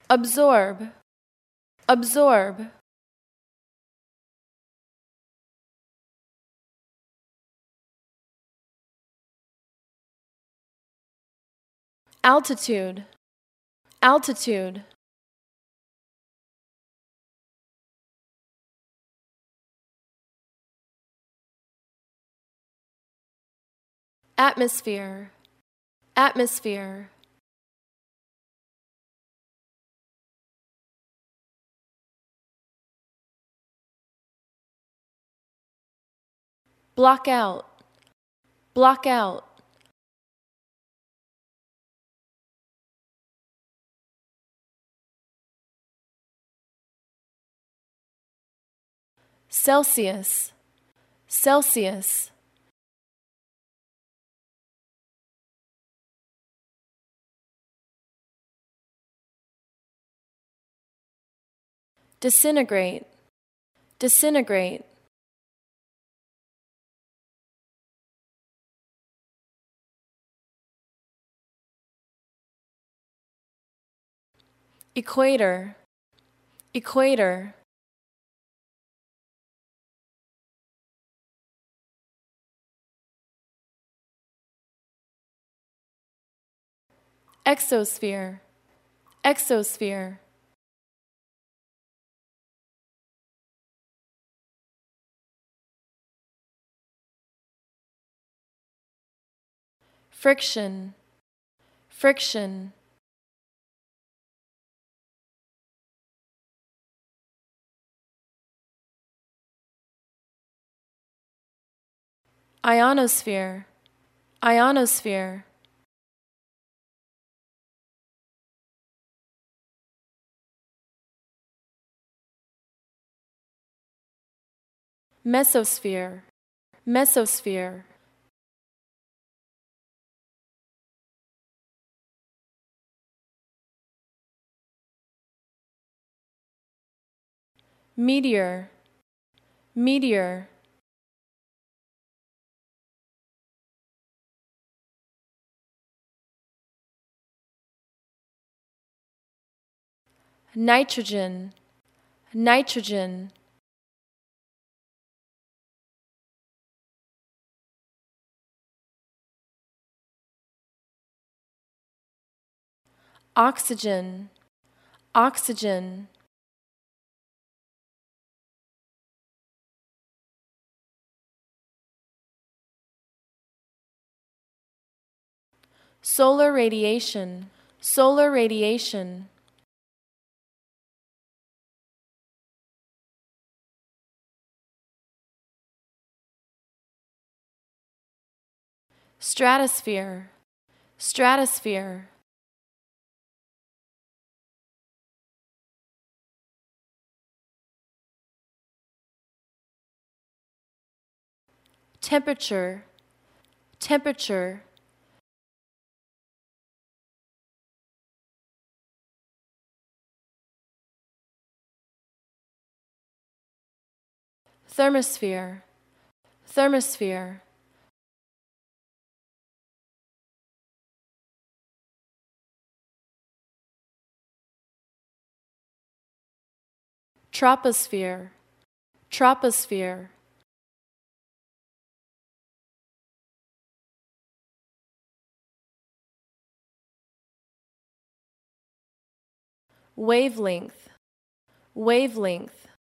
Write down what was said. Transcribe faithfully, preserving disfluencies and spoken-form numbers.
absorb, absorb. Altitude, altitude. Atmosphere, atmosphere. Block out, block out. Celsius, Celsius. Disintegrate, disintegrate. Equator, equator. Exosphere, exosphere. Friction, friction. Ionosphere, ionosphere. Mesosphere, mesosphere. Meteor, meteor. Nitrogen, nitrogen. Oxygen, oxygen. Solar radiation, solar radiation. Stratosphere, stratosphere. Temperature, temperature. Thermosphere, thermosphere. Troposphere, troposphere. Wavelength, wavelength.